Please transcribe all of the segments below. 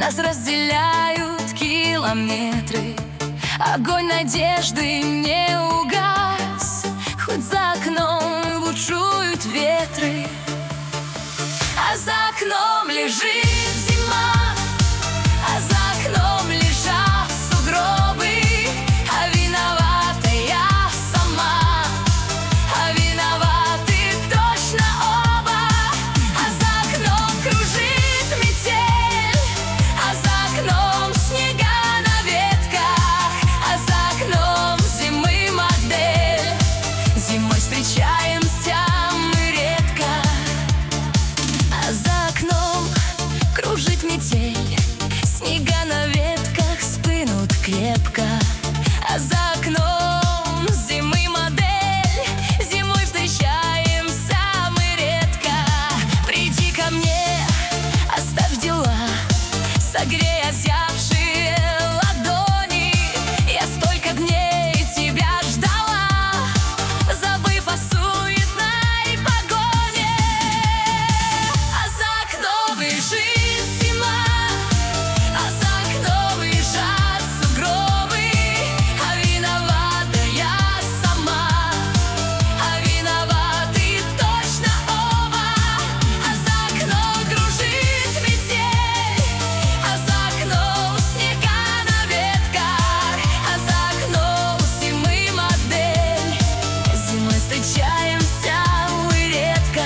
Нас разделяют километры, огонь надежды не угас, хоть за окном бушуют ветры, а за окном лежит зима, а за окном лежат сугробы, а виновата я сама, а виноваты точно оба. А за окном кружит метель, а за окном снега на ветках, а за окном зимы модель. Зимой встречаемся мы редко, а за окном кружит метель, снега на ветках спынут крепко, а за окном зимы модель. Зимой встречаемся мы редко. Приди ко мне, оставь дела, согрей озябшие ладони. Я столько дней тебя ждала, забыв о суетной погоне. А за окном лежит зима, а за окном лежат сугробы, а виновата я сама, а виноваты точно оба. А за окном кружит метель, а за окном снега на ветках, а за окном зимы модель. Зимой встречаемся мы редко.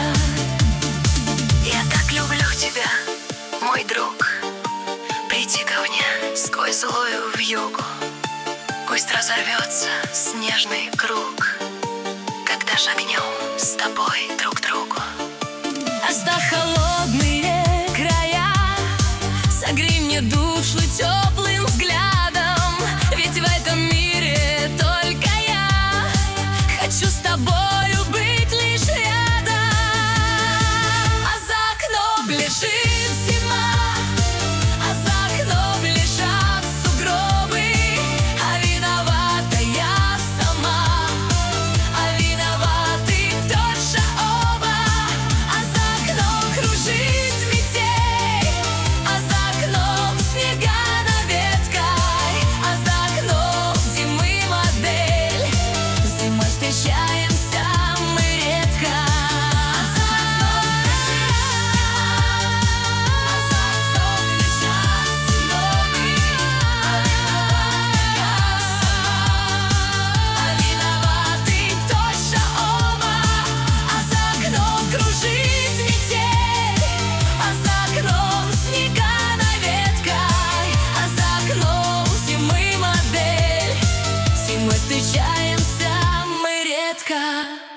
Я так люблю тебя, мой друг. Приди ко мне сквозь злую вьюгу, пусть разорвется снежный круг, когда шагнем с тобой друг к другу. Оставь холодные края, согрей мне душу теплым взглядом, ведь в этом мире только я хочу с тобою быть лишь рядом. А за окном лежит зима, а за окном лежат сугробы, а виновата я сама, а виноваты точно оба. А за окном кружит метель, а за окном снега на ветках, а за окном зимы модель. Зимой встречаемся мы редко. А за окном лежат сугробы, а виновата я сама, а виноваты точно оба. А за окном кружит метель, а за окном снега на ветках, а за окном зимы модель. Зимой встречаемся мы редко.